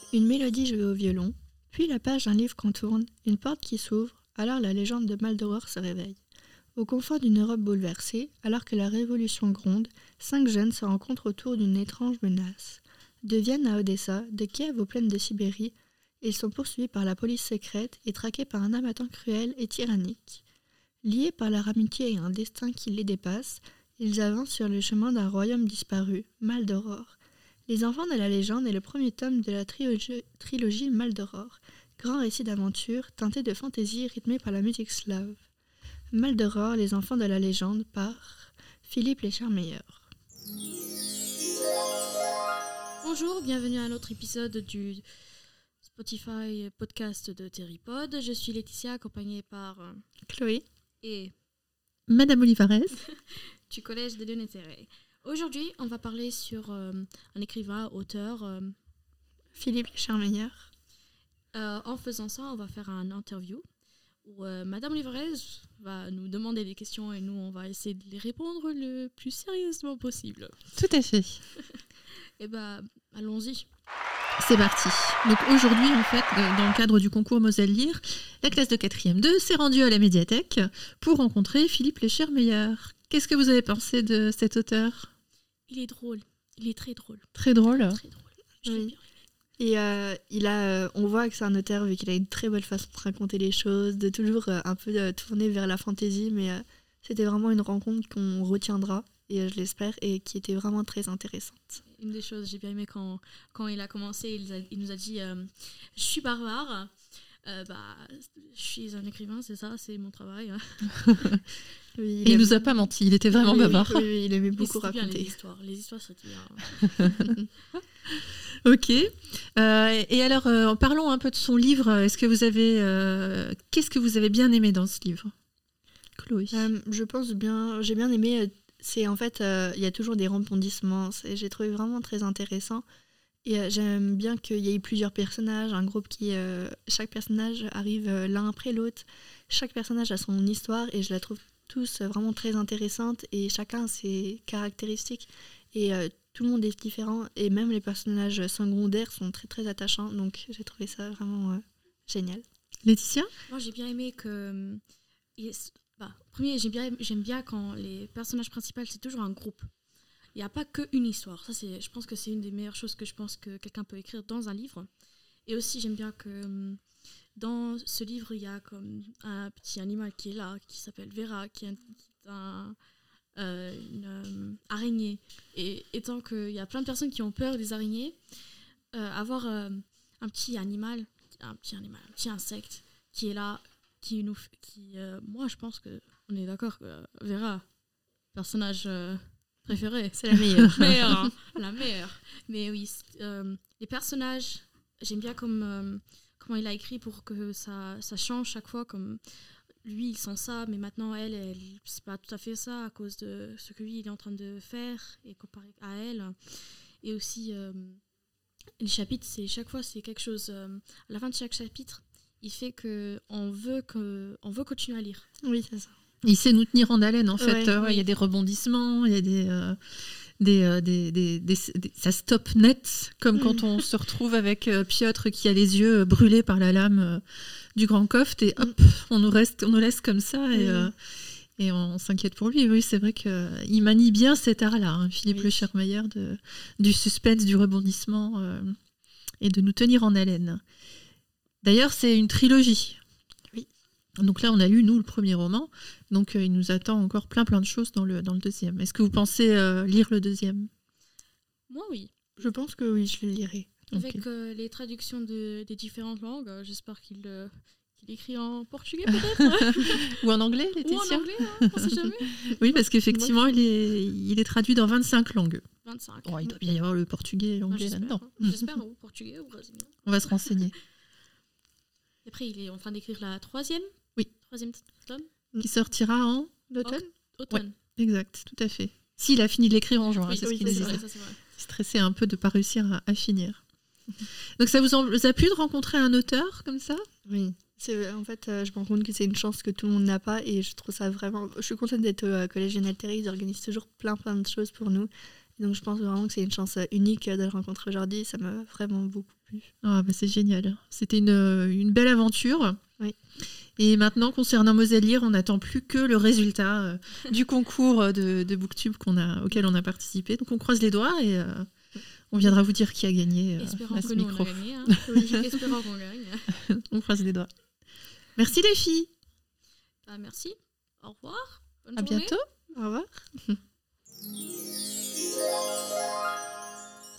Une mélodie jouée au violon, puis la page d'un livre qu'on tourne, une porte qui s'ouvre, alors la légende de Maldoror se réveille. Au confort d'une Europe bouleversée, alors que la révolution gronde, 5 jeunes se rencontrent autour d'une étrange menace. De Vienne à Odessa, de Kiev aux plaines de Sibérie, ils sont poursuivis par la police secrète et traqués par un abattant cruel et tyrannique. Liés par leur amitié et un destin qui les dépasse, ils avancent sur le chemin d'un royaume disparu, Maldoror. Les Enfants de la légende est le premier tome de la trilogie Maldoror, grand récit d'aventure teinté de fantaisie rythmé par la musique slave. Maldoror, les Enfants de la légende par Philippe Léchard-Meyer. Bonjour, bienvenue à un autre épisode du Spotify podcast de Terrypod. Je suis Laetitia, accompagnée par Chloé et Madame Olivares du collège de Lunéterre. Aujourd'hui, on va parler sur un écrivain, auteur. Philippe Léchard-Meyer. En faisant ça, on va faire un interview où Madame Olivares va nous demander des questions et nous, on va essayer de les répondre le plus sérieusement possible. Tout à fait. Et allons-y. C'est parti. Donc aujourd'hui, en fait, dans le cadre du concours Moselle Lire, la classe de 4e 2 s'est rendue à la médiathèque pour rencontrer Philippe Léchard-Meyer. Qu'est-ce que vous avez pensé de cet auteur ? Il est drôle. Il est très drôle. Très drôle. Très drôle. Je l'ai Oui. bien. Et on voit que c'est un auteur vu qu'il a une très belle façon de raconter les choses, de toujours un peu tourner vers la fantaisie, mais c'était vraiment une rencontre qu'on retiendra, et je l'espère, et qui était vraiment très intéressante. Une des choses que j'ai bien aimé quand il a commencé, il nous a dit je suis barbare, je suis un écrivain, c'est ça, c'est mon travail. Oui, Et il nous a pas menti, il était vraiment bavard. Oui, il aimait beaucoup C'était bien, raconter. les histoires c'était bien. Ok. Et alors, parlons un peu de son livre. Qu'est-ce que vous avez bien aimé dans ce livre, Chloé ? Je pense j'ai bien aimé. C'est en fait, il y a toujours des rebondissements. J'ai trouvé vraiment très intéressant. Et j'aime bien qu'il y ait plusieurs personnages, un groupe qui... chaque personnage arrive l'un après l'autre. Chaque personnage a son histoire et je la trouve tous vraiment très intéressante. Et chacun a ses caractéristiques. Et tout le monde est différent. Et même les personnages secondaires sont très très attachants. Donc j'ai trouvé ça vraiment génial. Laetitia ? Moi j'ai bien aimé que... premier, j'aime bien quand les personnages principaux, c'est toujours un groupe. Il n'y a pas qu'une histoire. Ça, je pense que c'est une des meilleures choses que je pense que quelqu'un peut écrire dans un livre. Et aussi, j'aime bien que dans ce livre, il y a comme un petit animal qui est là, qui s'appelle Vera, qui est une araignée. Et étant qu'il y a plein de personnes qui ont peur des araignées, avoir un petit animal, un petit insecte qui est là, moi, je pense qu'on est d'accord que Vera, personnage préféré. C'est la meilleure. La meilleure. Mais oui, les personnages, j'aime bien comment il a écrit pour que ça change chaque fois. Comme lui, il sent ça, mais maintenant, elle c'est pas tout à fait ça à cause de ce que lui, il est en train de faire et comparé à elle. Et aussi, les chapitres, chaque fois, c'est quelque chose. À la fin de chaque chapitre, il fait qu'on veut continuer à lire. Oui, c'est ça. Il sait nous tenir en haleine, en fait. Ouais. Il y a des rebondissements, il y a ça stoppe net, comme quand on se retrouve avec Piotr qui a les yeux brûlés par la lame du grand coffre, et hop, on nous laisse comme ça, et on s'inquiète pour lui. Oui, c'est vrai qu'il manie bien cet art-là, Philippe Léchard-Meyer, du suspense, du rebondissement, et de nous tenir en haleine. D'ailleurs, c'est une trilogie. Oui. Donc là, on a lu, nous, le premier roman. Donc, il nous attend encore plein de choses dans le deuxième. Est-ce que vous pensez lire le deuxième ? Moi, oui. Je pense que oui, je le lirai. Avec les traductions des différentes langues, j'espère qu'il écrit en portugais, peut-être. Ou en anglais, Laetitia ? Ou en anglais, on sait jamais. Oui, parce qu'effectivement, il est traduit dans 25 langues. 25. Oh, il doit bien y avoir le portugais et l'anglais là-dedans. J'espère, ou portugais ou brésilien. On va se renseigner. Après, il est en train d'écrire la troisième tome. Qui sortira en Automne. Ouais, exact, tout à fait. S'il a fini de l'écrire en juin, c'est ce qu'il disait. Ça, c'est vrai. Stressé un peu de ne pas réussir à finir. Donc ça vous a plu de rencontrer un auteur comme ça ? Oui. En fait, je me rends compte que c'est une chance que tout le monde n'a pas, et je trouve ça vraiment... Je suis contente d'être au collège Lunéterre, ils organisent toujours plein de choses pour nous. Donc je pense vraiment que c'est une chance unique de le rencontrer aujourd'hui. Ça m'a vraiment beaucoup plu. Ah, bah, c'est génial. C'était une belle aventure. Oui. Et maintenant, concernant Moselle, on n'attend plus que le résultat du concours de Booktube auquel on a participé. Donc on croise les doigts et on viendra vous dire qui a gagné Espérons à que ce nous, micro. on a gagné. Hein. Espérons qu'on gagne. On croise les doigts. Merci les filles. Merci. Au revoir. Bonne À journée. bientôt. Au revoir.